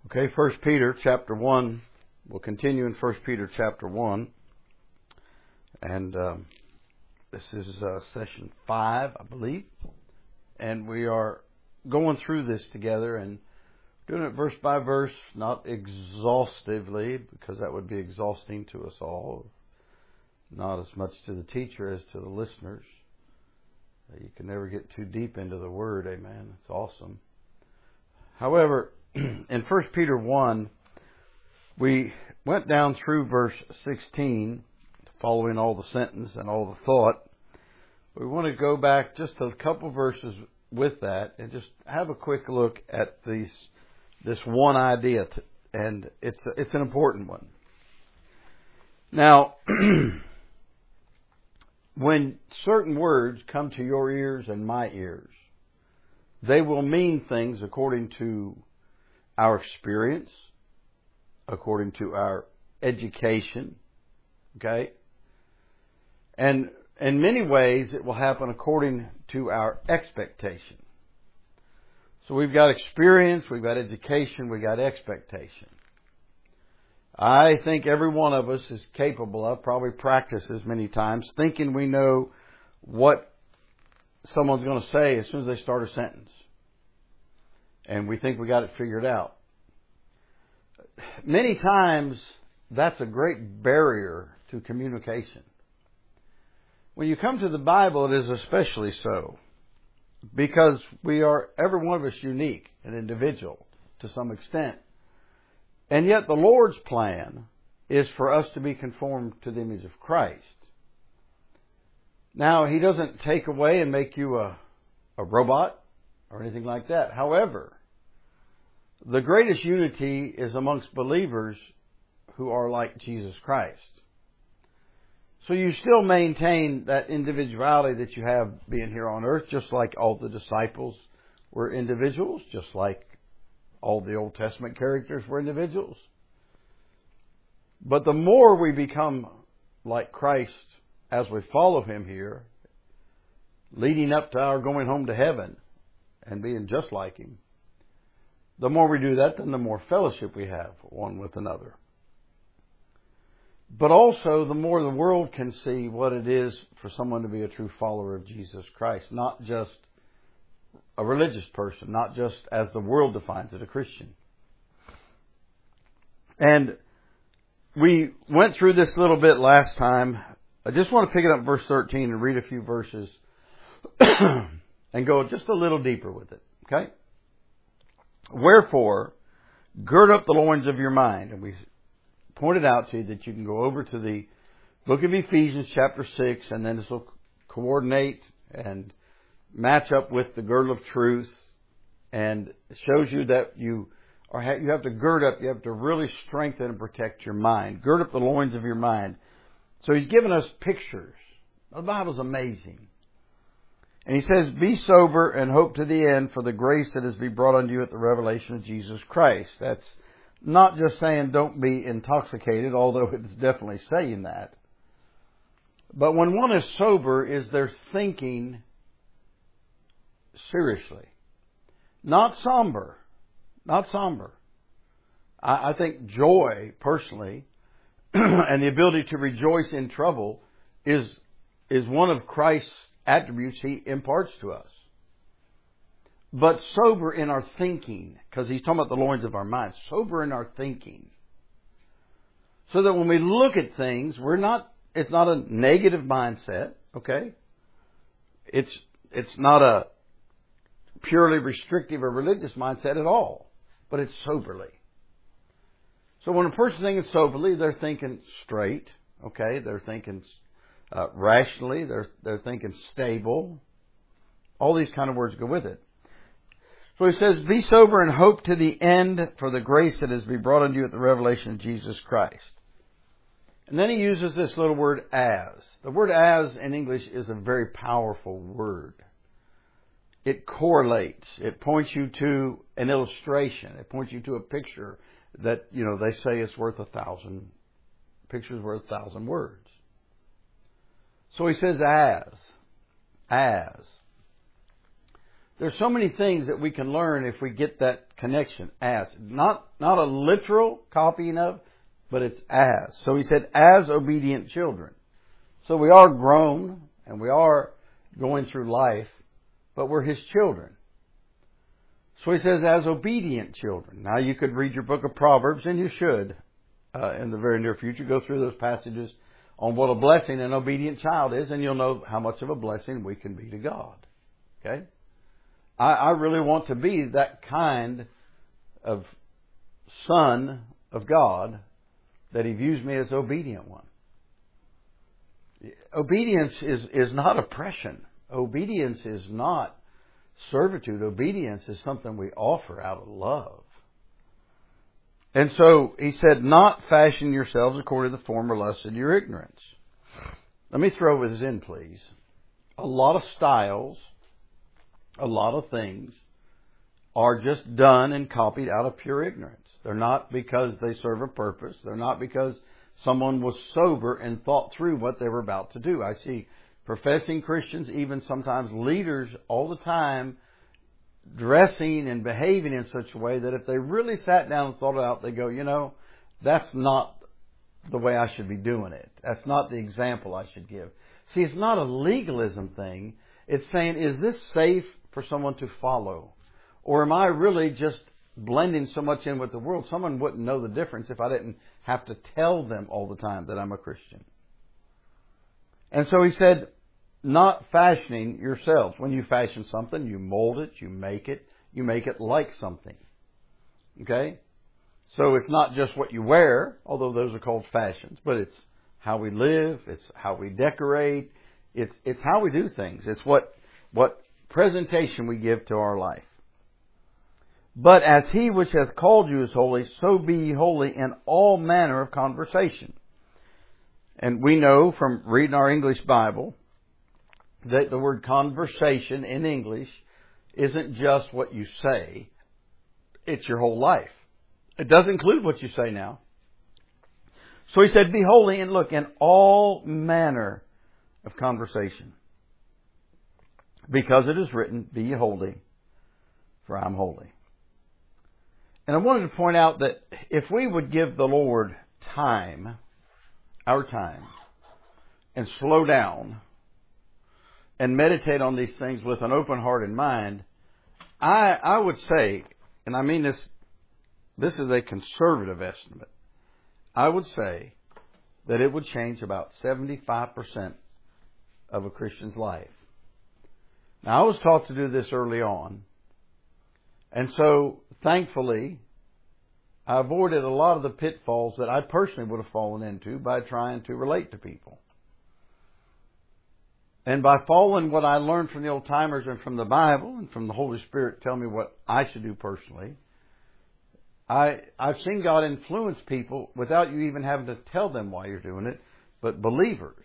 Okay, 1 Peter chapter 1. We'll continue in 1 Peter chapter 1. And this is session 5, I believe. And we are going through this together and doing it verse by verse, not exhaustively, because that would be exhausting to us all. Not as much to the teacher as to the listeners. You can never get too deep into the Word, amen. It's awesome. However, in 1 Peter 1, we went down through verse 16, following all the sentence and all the thought. We want to go back just a couple verses with that and just have a quick look at this one idea, and it's an important one. Now, when certain words come to your ears and my ears, they will mean things according to our experience, according to our education, okay? And in many ways, it will happen according to our expectation. So we've got experience, we've got education, we've got expectation. I think every one of us is capable of, probably practices many times, thinking we know what someone's going to say as soon as they start a sentence. And we think we got it figured out. Many times, that's a great barrier to communication. When you come to the Bible, it is especially so. Because every one of us unique and individual to some extent. And yet the Lord's plan is for us to be conformed to the image of Christ. Now, He doesn't take away and make you a robot or anything like that. However, the greatest unity is amongst believers who are like Jesus Christ. So you still maintain that individuality that you have being here on earth, just like all the disciples were individuals, just like all the Old Testament characters were individuals. But the more we become like Christ as we follow Him here, leading up to our going home to heaven and being just like Him, the more we do that, then the more fellowship we have one with another. But also, the more the world can see what it is for someone to be a true follower of Jesus Christ, not just a religious person, not just as the world defines it, a Christian. And we went through this a little bit last time. I just want to pick it up verse 13 and read a few verses and go just a little deeper with it. Okay? Wherefore, gird up the loins of your mind. And we pointed out to you that you can go over to the book of Ephesians chapter 6, and then this will coordinate and match up with the girdle of truth, and it shows you that you have to gird up, you have to really strengthen and protect your mind. Gird up the loins of your mind. So He's given us pictures. The Bible's amazing. And He says, be sober and hope to the end for the grace that is to be brought unto you at the revelation of Jesus Christ. That's not just saying don't be intoxicated, although it's definitely saying that. But when one is sober, is they're thinking seriously. Not somber. Not somber. I think joy, personally, and the ability to rejoice in trouble is one of Christ's attributes He imparts to us. But sober in our thinking, because He's talking about the loins of our minds. Sober in our thinking. So that when we look at things, it's not a negative mindset, okay? It's not a purely restrictive or religious mindset at all, but it's soberly. So when a person's thinking soberly, they're thinking straight, okay? They're thinking rationally, they're thinking stable. All these kind of words go with it. So He says, be sober and hope to the end for the grace that is to be brought unto you at the revelation of Jesus Christ. And then He uses this little word as. The word as in English is a very powerful word. It correlates. It points you to an illustration. It points you to a picture that, they say is worth 1,000. Picture's worth 1,000 words. So He says as. There's so many things that we can learn if we get that connection. As. Not a literal copying of, but it's as. So he said, as obedient children. So we are grown and we are going through life, but we're His children. So he says, as obedient children. Now you could read your book of Proverbs, and you should, in the very near future, go through those passages on what a blessing an obedient child is, and you'll know how much of a blessing we can be to God. Okay? I really want to be that kind of son of God that He views me as obedient one. Obedience is not oppression. Obedience is not servitude. Obedience is something we offer out of love. And so he said, not fashion yourselves according to the former lusts of your ignorance. Let me throw this in, please. A lot of styles, a lot of things are just done and copied out of pure ignorance. They're not because they serve a purpose. They're not because someone was sober and thought through what they were about to do. I see professing Christians, even sometimes leaders, all the time dressing and behaving in such a way that if they really sat down and thought it out, they go, that's not the way I should be doing it. That's not the example I should give. See, it's not a legalism thing. It's saying, is this safe for someone to follow? Or am I really just blending so much in with the world, someone wouldn't know the difference if I didn't have to tell them all the time that I'm a Christian. And so he said, not fashioning yourselves. When you fashion something, you mold it, you make it like something. Okay? So it's not just what you wear, although those are called fashions, but it's how we live, it's how we decorate, it's how we do things. It's what presentation we give to our life. But as He which hath called you is holy, so be ye holy in all manner of conversation. And we know from reading our English Bible that the word conversation in English isn't just what you say, it's your whole life. It does include what you say now. So he said, be holy and look in all manner of conversation. Because it is written, be ye holy, for I am holy. And I wanted to point out that if we would give the Lord time, our time, and slow down and meditate on these things with an open heart and mind, I would say, and I mean this is a conservative estimate, I would say that it would change about 75% of a Christian's life. Now, I was taught to do this early on, and so thankfully, I avoided a lot of the pitfalls that I personally would have fallen into by trying to relate to people. And by following what I learned from the old timers and from the Bible and from the Holy Spirit tell me what I should do personally, I've seen God influence people without you even having to tell them why you're doing it, but believers.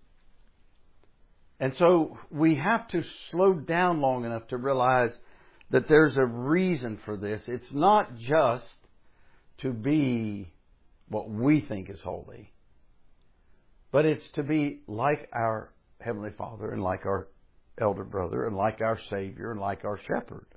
And so we have to slow down long enough to realize that there's a reason for this. It's not just to be what we think is holy, but it's to be like our Heavenly Father and like our elder brother and like our Savior and like our shepherd.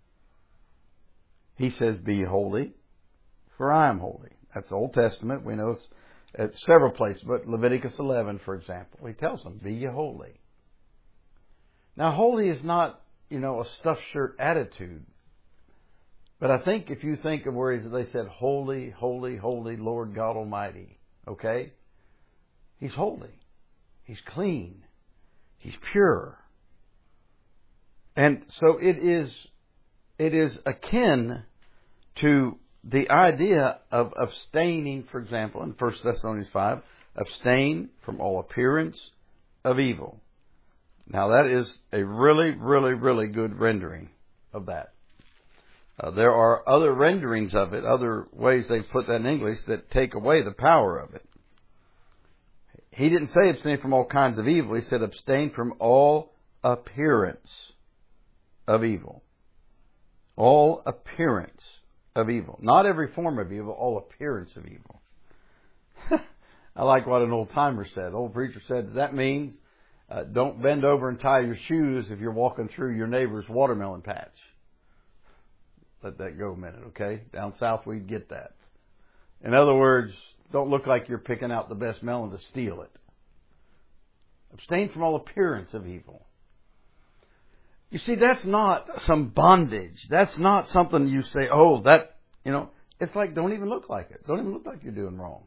He says, be holy, for I am holy. That's the Old Testament. We know it's at several places, but Leviticus 11, for example, He tells them, be ye holy. Now, holy is not, a stuffed shirt attitude. But I think if you think of where they said, holy, holy, holy Lord God Almighty, okay? He's holy. He's clean. He's pure. And so it is akin to the idea of abstaining, for example, in 1 Thessalonians 5, abstain from all appearance of evil. Now that is a really, really, really good rendering of that. There are other renderings of it, other ways they put that in English that take away the power of it. He didn't say abstain from all kinds of evil. He said abstain from all appearance of evil. All appearance of evil. Not every form of evil, all appearance of evil. I like what an old timer said. Old preacher said, that means Don't bend over and tie your shoes if you're walking through your neighbor's watermelon patch. Let that go a minute, okay? Down south, we'd get that. In other words, don't look like you're picking out the best melon to steal it. Abstain from all appearance of evil. You see, that's not some bondage. That's not something you say, oh, that, it's like, don't even look like it. Don't even look like you're doing wrong.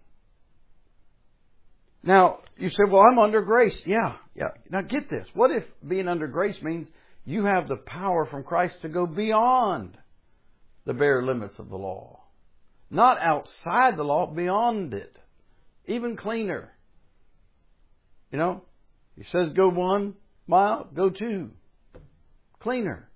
Now, you say, well, I'm under grace. Yeah. Now get this. What if being under grace means you have the power from Christ to go beyond the bare limits of the law? Not outside the law, beyond it. Even cleaner. He says go 1 mile, go 2. Cleaner.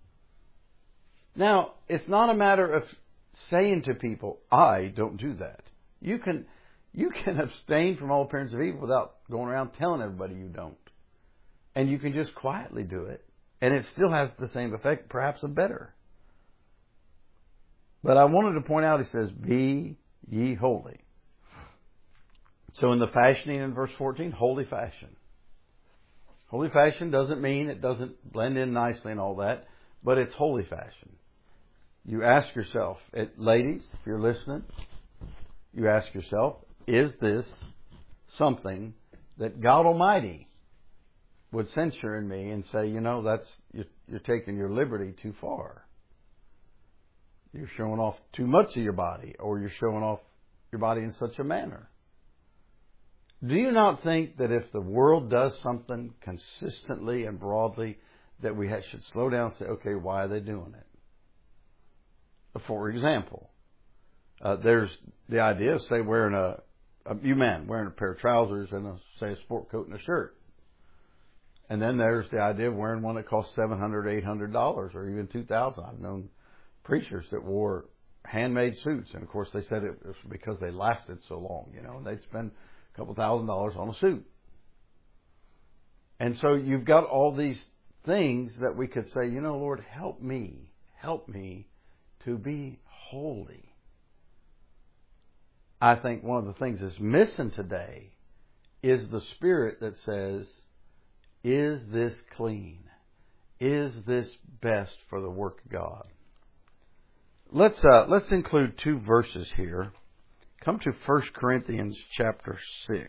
Now, it's not a matter of saying to people, I don't do that. You can abstain from all appearance of evil without going around telling everybody you don't. And you can just quietly do it. And it still has the same effect, perhaps a better. But I wanted to point out, he says, be ye holy. So in the fashioning in verse 14, holy fashion. Holy fashion doesn't mean it doesn't blend in nicely and all that, but it's holy fashion. You ask yourself, ladies, if you're listening, you ask yourself, is this something that God Almighty would censure in me and say, you're taking your liberty too far. You're showing off too much of your body, or you're showing off your body in such a manner. Do you not think that if the world does something consistently and broadly, that we should slow down and say, okay, why are they doing it? For example, there's the idea of, say, wearing wearing a pair of trousers and a sport coat and a shirt. And then there's the idea of wearing one that costs $700, $800, or even $2,000. I've known preachers that wore handmade suits, and of course they said it was because they lasted so long, and they'd spend a couple $1,000s on a suit. And so you've got all these things that we could say, Lord, help me to be holy. I think one of the things that's missing today is the spirit that says, is this clean? Is this best for the work of God? Let's include 2 verses here. Come to 1 Corinthians chapter 6.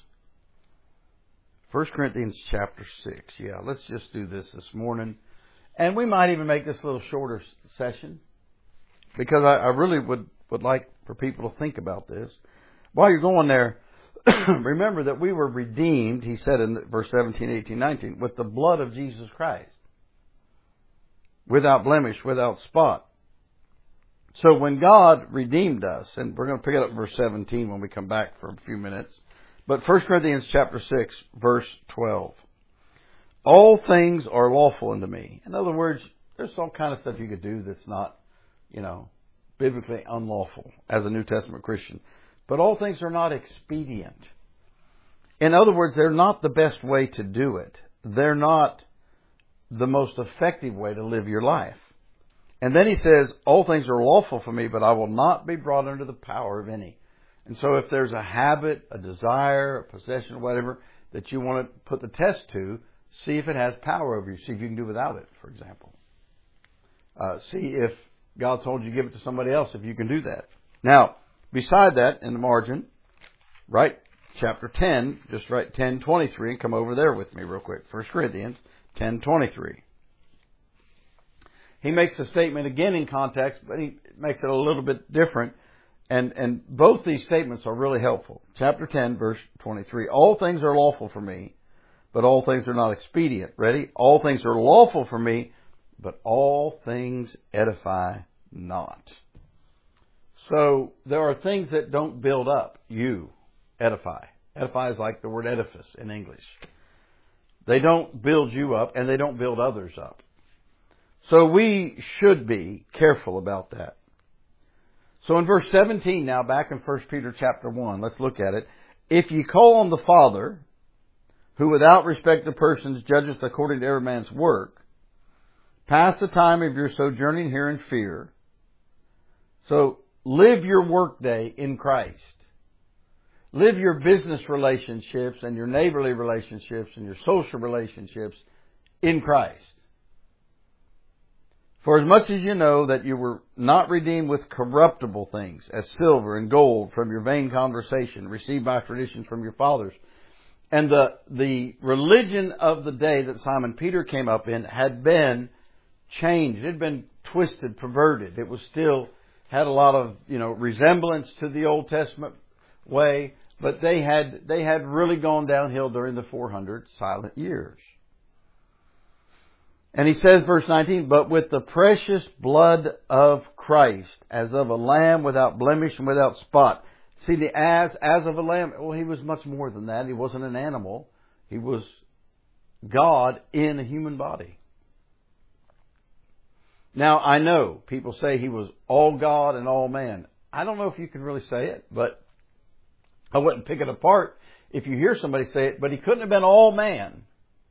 1 Corinthians chapter 6. Yeah, let's just do this morning. And we might even make this a little shorter session, because I really would like for people to think about this. While you're going there, remember that we were redeemed, he said in verse 17, 18, 19, with the blood of Jesus Christ, without blemish, without spot. So when God redeemed us, and we're going to pick it up verse 17 when we come back for a few minutes, but 1 Corinthians chapter 6, verse 12. All things are lawful unto me. In other words, there's all kind of stuff you could do that's not, biblically unlawful as a New Testament Christian. But all things are not expedient. In other words, they're not the best way to do it. They're not the most effective way to live your life. And then he says, all things are lawful for me, but I will not be brought under the power of any. And so if there's a habit, a desire, a possession, whatever, that you want to put the test to, see if it has power over you. See if you can do without it, for example. See if God told you to give it to somebody else, if you can do that. Now, beside that, in the margin, write chapter 10, just write 10:23 and come over there with me real quick. 1 Corinthians 10:23. He makes a statement again in context, but he makes it a little bit different. And both these statements are really helpful. Chapter 10, verse 23. All things are lawful for me, but all things are not expedient. Ready? All things are lawful for me, but all things edify not. So there are things that don't build up. You edify. Edify is like the word edifice in English. They don't build you up, and they don't build others up. So we should be careful about that. So in verse 17 now, back in 1 Peter chapter 1, let's look at it. If ye call on the Father, who without respect of persons judgeth according to every man's work, pass the time of your sojourning here in fear. So live your workday in Christ. live your business relationships and your neighborly relationships and your social relationships in Christ. For as much as you know that you were not redeemed with corruptible things, as silver and gold from your vain conversation, received by traditions from your fathers. And the religion of the day that Simon Peter came up in had been changed. It had been twisted, perverted. It was still had a lot of, resemblance to the Old Testament way, but they had really gone downhill during the 400 silent years. And he says, verse 19, but with the precious blood of Christ, as of a lamb without blemish and without spot. See, the as of a lamb, well, he was much more than that. He wasn't an animal. He was God in a human body. Now, I know people say he was all God and all man. I don't know if you can really say it, but I wouldn't pick it apart if you hear somebody say it, but he couldn't have been all man,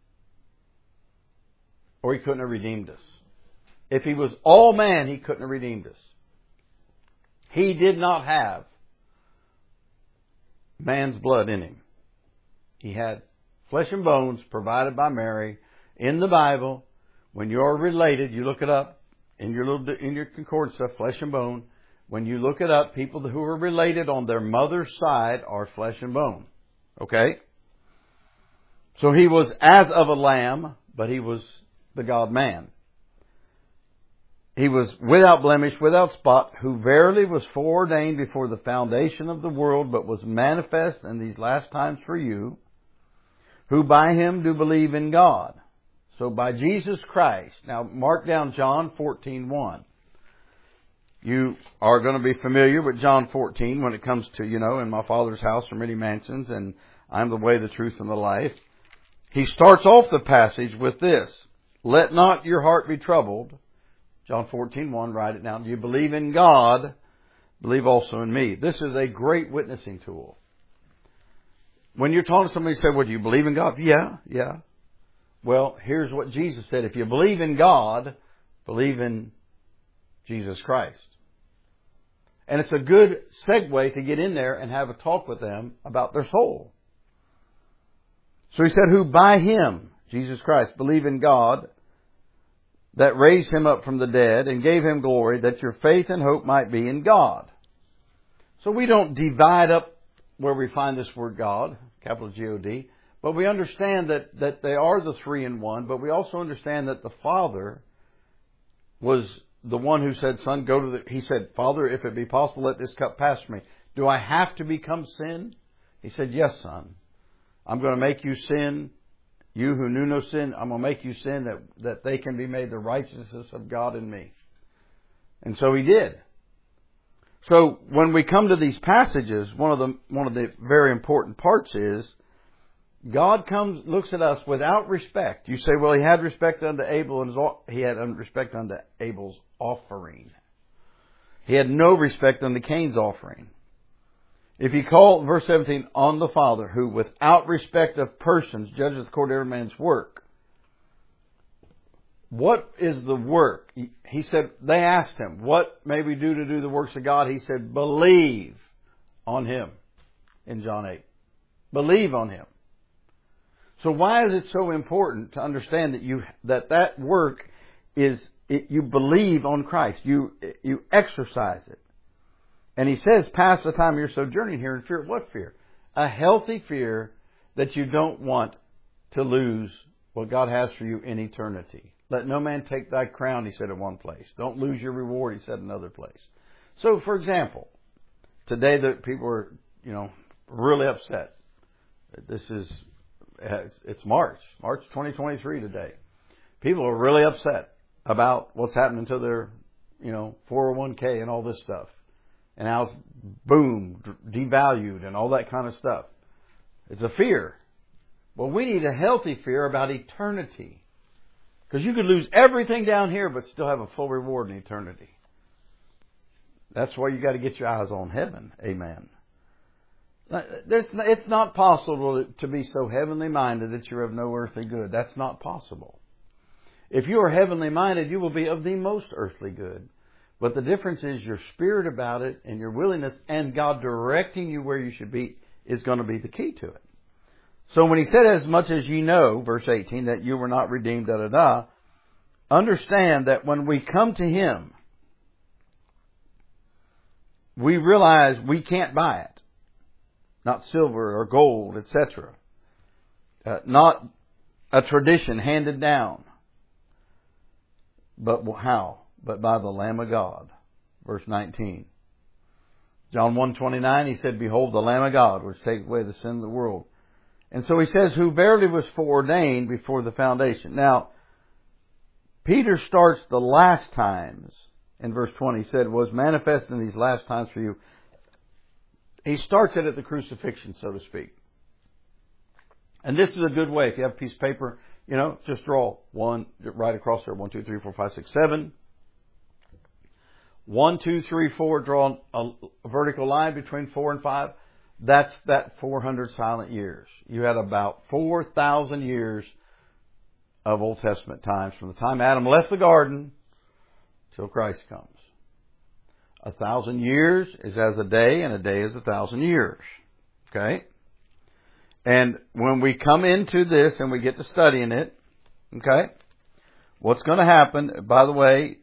or he couldn't have redeemed us. If he was all man, he couldn't have redeemed us. He did not have man's blood in him. He had flesh and bones provided by Mary in the Bible. When you're related, you look it up in your concordance stuff, flesh and bone. When you look it up, people who are related on their mother's side are flesh and bone. Okay? So he was as of a lamb, but he was the God-man. He was without blemish, without spot, who verily was foreordained before the foundation of the world, but was manifest in these last times for you, who by him do believe in God. So by Jesus Christ. Now mark down John 14:1. You are going to be familiar with John 14 when it comes to, in my Father's house are many mansions, and I'm the way, the truth, and the life. He starts off the passage with this. Let not your heart be troubled. John 14:1, write it down. You believe in God, believe also in me. This is a great witnessing tool. When you're talking to somebody, say, well, do you believe in God? Yeah. Well, here's what Jesus said. If you believe in God, believe in Jesus Christ. And it's a good segue to get in there and have a talk with them about their soul. So he said, who by him, Jesus Christ, believe in God, that raised him up from the dead and gave him glory, that your faith and hope might be in God. So we don't divide up where we find this word God, capital G-O-D, but we understand that they are the three in one, but we also understand that the Father was the one who said, Son, he said, Father, if it be possible, let this cup pass from me. Do I have to become sin? He said, yes, Son. I'm going to make you sin. You who knew no sin, I'm going to make you sin that they can be made the righteousness of God in me. And so he did. So when we come to these passages, one of the very important parts is God looks at us without respect. You say, well, he had respect unto Abel, and he had respect unto Abel's offering. He had no respect unto Cain's offering. If you call, verse 17, on the Father, who without respect of persons judges according to every man's work. What is the work? He said, they asked him, what may we do to do the works of God? He said, believe on him in John 8. Believe on him. So why is it so important to understand that work is, you believe on Christ. You exercise it. And he says, pass the time you're sojourning here in fear. What fear? A healthy fear that you don't want to lose what God has for you in eternity. Let no man take thy crown, he said in one place. Don't lose your reward, he said in another place. So, for example, today the people are, really upset. It's March 2023 today. People are really upset about what's happening to their, 401k and all this stuff. And how it's devalued and all that kind of stuff. It's a fear. Well, we need a healthy fear about eternity. Because you could lose everything down here but still have a full reward in eternity. That's why you got to get your eyes on heaven. Amen. It's not possible to be so heavenly minded that you're of no earthly good. That's not possible. If you are heavenly minded, you will be of the most earthly good. But the difference is your spirit about it and your willingness and God directing you where you should be is going to be the key to it. So when he said, as much as ye know, verse 18, that you were not redeemed, understand that when we come to Him, we realize we can't buy it. Not silver or gold, etc. Not a tradition handed down. But how? But by the Lamb of God. Verse 19. John 1:29, He said, behold, the Lamb of God, which taketh away the sin of the world. And so He says, who verily was foreordained before the foundation. Now, Peter starts the last times. In verse 20, he said, was manifest in these last times for you. He starts it at the crucifixion, so to speak. And this is a good way. If you have a piece of paper, just draw one right across there. 1, 2, 3, 4, 5, 6, 7. 1, 2, 3, 4. Draw a vertical line between 4 and 5. That's that 400 silent years. You had about 4,000 years of Old Testament times from the time Adam left the garden till Christ comes. 1,000 years is as a day, and a day is 1,000 years. Okay? And when we come into this and we get to studying it, okay, what's going to happen, by the way,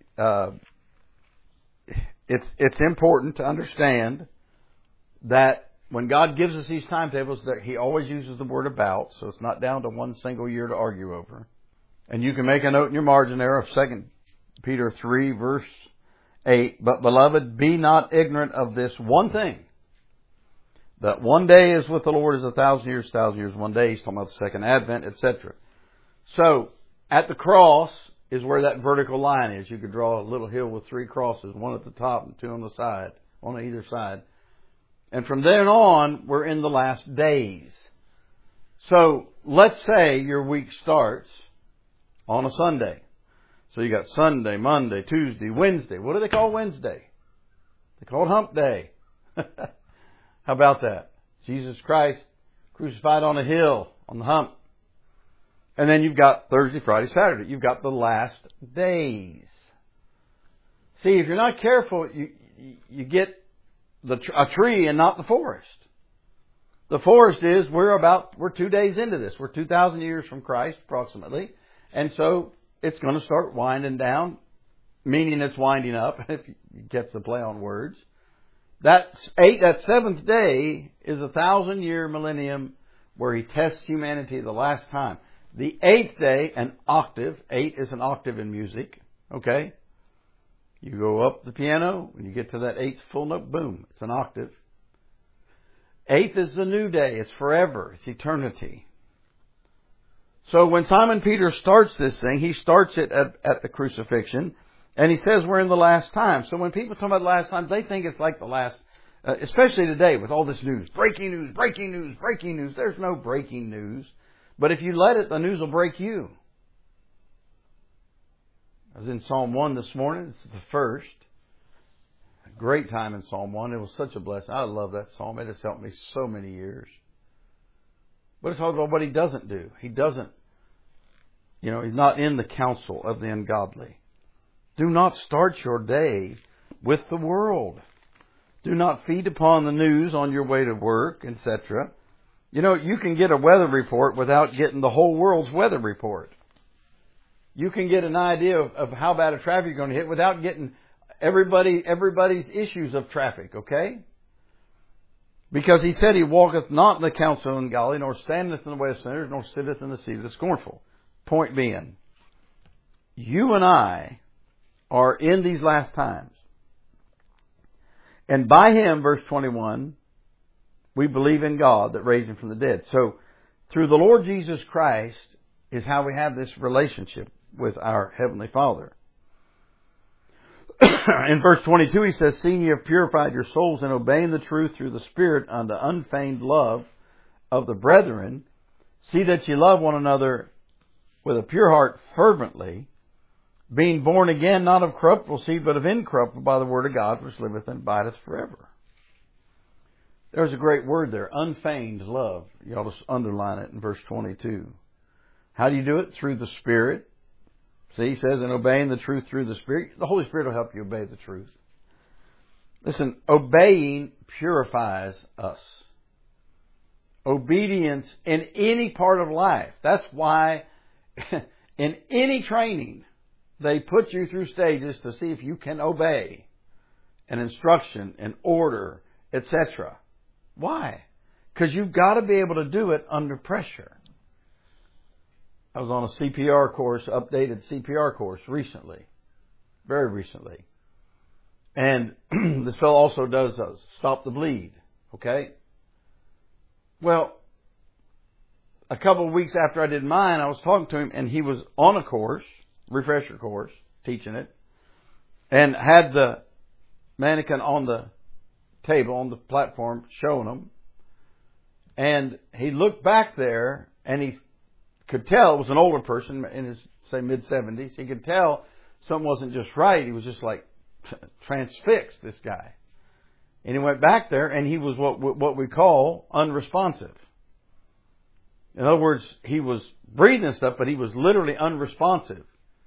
it's important to understand that when God gives us these timetables, that He always uses the word about, so it's not down to one single year to argue over. And you can make a note in your margin there of 2 Peter 3, verse 8. But beloved, be not ignorant of this one thing, that one day is with the Lord is 1,000 years, 1,000 years one day. He's talking about the second advent, etc. So, at the cross is where that vertical line is. You could draw a little hill with 3 crosses, one at the top and 2 on the side, on either side. And from then on, we're in the last days. So, let's say your week starts on a Sunday. So you got Sunday, Monday, Tuesday, Wednesday. What do they call Wednesday? They call it Hump Day. How about that? Jesus Christ crucified on a hill, on the hump. And then you've got Thursday, Friday, Saturday. You've got the last days. See, if you're not careful, you get a tree and not the forest. The forest is, we're 2 days into this. We're 2,000 years from Christ, approximately. And so it's going to start winding down, meaning it's winding up, if you get the play on words. That seventh day is 1,000-year millennium where He tests humanity the last time. The 8th day, an octave. 8 is an octave in music. Okay? You go up the piano, when you get to that 8th full note, boom, it's an octave. 8th is the new day. It's forever. It's eternity. So when Simon Peter starts this thing, he starts it at the crucifixion, and he says we're in the last time. So when people talk about the last time, they think it's like the last, especially today with all this news. Breaking news, breaking news, breaking news. There's no breaking news. But if you let it, the news will break you. I was in Psalm 1 this morning. It's the first. A great time in Psalm 1. It was such a blessing. I love that psalm. It has helped me so many years. But it's all about what He doesn't do. He doesn't. He's not in the counsel of the ungodly. Do not start your day with the world. Do not feed upon the news on your way to work, etc. You can get a weather report without getting the whole world's weather report. You can get an idea of how bad a traffic you're going to hit without getting everybody's issues of traffic, okay? Because He said He walketh not in the counsel of the ungodly, nor standeth in the way of sinners, nor sitteth in the seat of the scornful. Point being, you and I are in these last times. And by Him, verse 21, we believe in God that raised Him from the dead. So, through the Lord Jesus Christ is how we have this relationship with our Heavenly Father. In verse 22, he says, seeing ye have purified your souls in obeying the truth through the Spirit unto unfeigned love of the brethren, see that ye love one another with a pure heart fervently, being born again, not of corruptible seed, but of incorruptible by the word of God, which liveth and abideth forever. There's a great word there, unfeigned love. You ought to underline it in verse 22. How do you do it? Through the Spirit. See, he says, in obeying the truth through the Spirit. The Holy Spirit will help you obey the truth. Listen, obeying purifies us. Obedience in any part of life. That's why in any training, they put you through stages to see if you can obey an instruction, an order, etc. Why? Because you've got to be able to do it under pressure. I was on a CPR course, updated CPR course recently. Very recently. And this fellow also does Stop the Bleed. Okay? Well, a couple of weeks after I did mine, I was talking to him, and he was on a course, refresher course, teaching it, and had the mannequin on the table, on the platform, showing them. And he looked back there, and he could tell it was an older person in his, say, mid-70s. He could tell something wasn't just right. He was just like transfixed, this guy. And he went back there, and he was what we call unresponsive. In other words, he was breathing and stuff, but he was literally unresponsive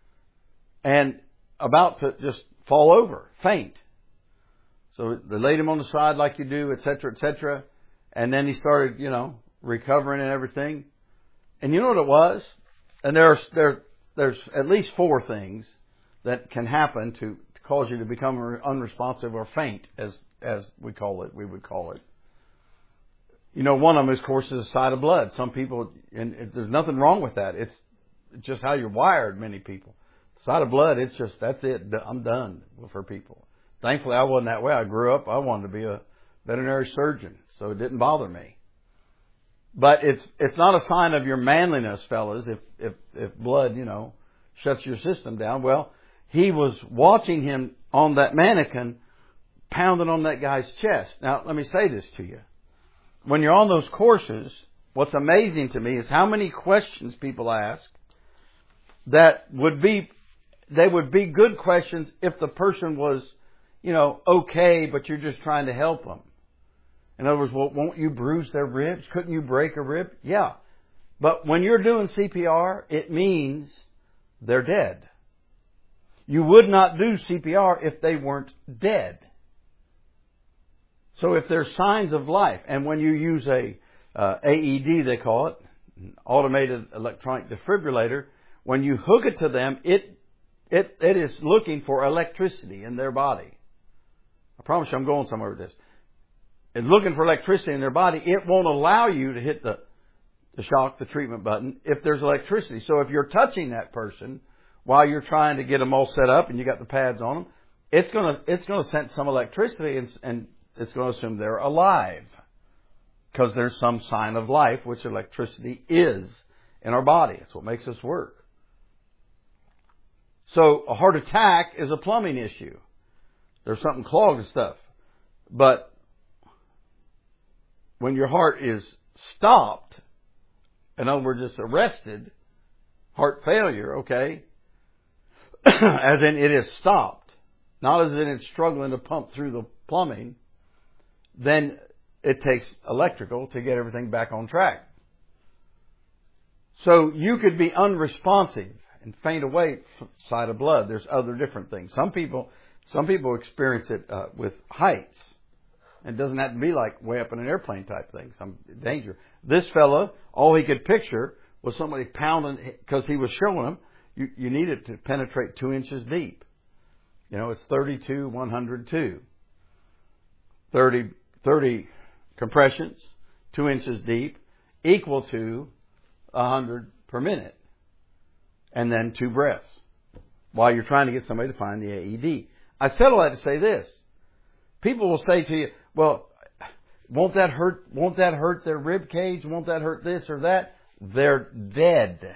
and about to just fall over, faint. So they laid him on the side like you do, etc., etc. And then he started, recovering and everything. And you know what it was? And there's at least 4 things that can happen to cause you to become unresponsive or faint, as we call it. We would call it. One of them, of course, is a sight of blood. Some people, and there's nothing wrong with that. It's just how you're wired, many people. Sight of blood, it's just, that's it. I'm done for people. Thankfully, I wasn't that way. I grew up, I wanted to be a veterinary surgeon, so it didn't bother me. But it's not a sign of your manliness, fellas, if blood, shuts your system down. Well, he was watching him on that mannequin, pounding on that guy's chest. Now, let me say this to you. When you're on those courses, what's amazing to me is how many questions people ask that would be good questions if the person was, okay, but you're just trying to help them. In other words, well, won't you bruise their ribs? Couldn't you break a rib? Yeah. But when you're doing CPR, it means they're dead. You would not do CPR if they weren't dead. So if there's signs of life, and when you use a AED, they call it, an automated electronic defibrillator, when you hook it to them, it is looking for electricity in their body. I promise you I'm going somewhere with this. It's looking for electricity in their body. It won't allow you to hit the shock, the treatment button, if there's electricity. So if you're touching that person while you're trying to get them all set up and you got the pads on them, it's going to sense some electricity and it's going to assume they're alive, because there's some sign of life, which electricity is in our body. It's what makes us work. So a heart attack is a plumbing issue. There's something clogged and stuff. But when your heart is stopped, in other words, it's arrested, heart failure, okay, as in it is stopped, not as in it's struggling to pump through the plumbing, then it takes electrical to get everything back on track. So you could be unresponsive and faint away from sight of blood. There's other different things. Some people experience it with heights. It doesn't have to be like way up in an airplane type thing, some danger. This fella, all he could picture was somebody pounding, because he was showing him, you need it to penetrate 2 inches deep. It's 32, 102. 30 compressions, 2 inches deep, equal to 100 per minute. And then 2 breaths while you're trying to get somebody to find the AED. I said all that to say this. People will say to you, well, won't that hurt their rib cage? Won't that hurt this or that? They're dead.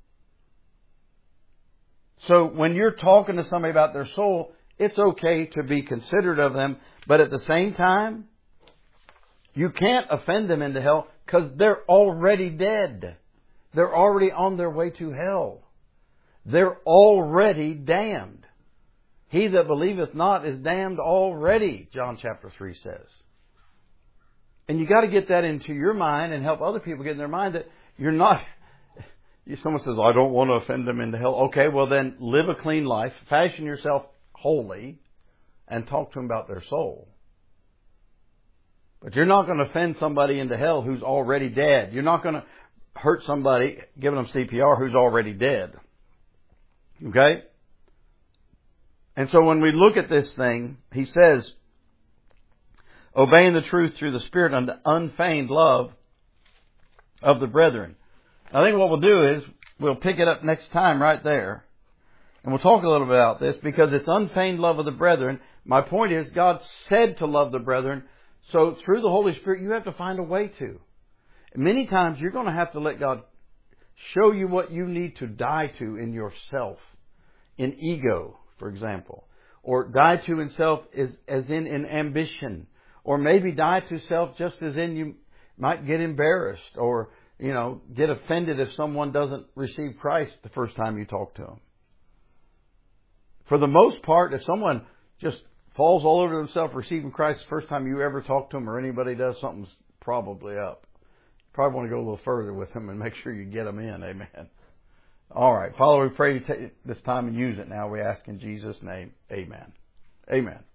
So when you're talking to somebody about their soul, it's okay to be considerate of them, but at the same time, you can't offend them into hell because they're already dead. They're already on their way to hell. They're already damned. He that believeth not is damned already, John chapter 3 says. And you got to get that into your mind and help other people get in their mind that you're not... Someone says, I don't want to offend them into hell. Okay, well then live a clean life, fashion yourself holy, and talk to them about their soul. But you're not going to offend somebody into hell who's already dead. You're not going to hurt somebody giving them CPR who's already dead. Okay? And so when we look at this thing, he says, obeying the truth through the Spirit unto unfeigned love of the brethren. I think what we'll do is we'll pick it up next time right there. And we'll talk a little bit about this because it's unfeigned love of the brethren. My point is God said to love the brethren. So through the Holy Spirit, you have to find a way to. And many times you're going to have to let God show you what you need to die to in yourself. In ego, for example. Or die to in self as in ambition. Or maybe die to self just as in you might get embarrassed or, get offended if someone doesn't receive Christ the first time you talk to them. For the most part, if someone just falls all over themselves receiving Christ the first time you ever talk to them or anybody does, something's probably up. You probably want to go a little further with them and make sure you get them in. Amen. All right. Father, we pray you take this time and use it now. We ask in Jesus' name. Amen. Amen.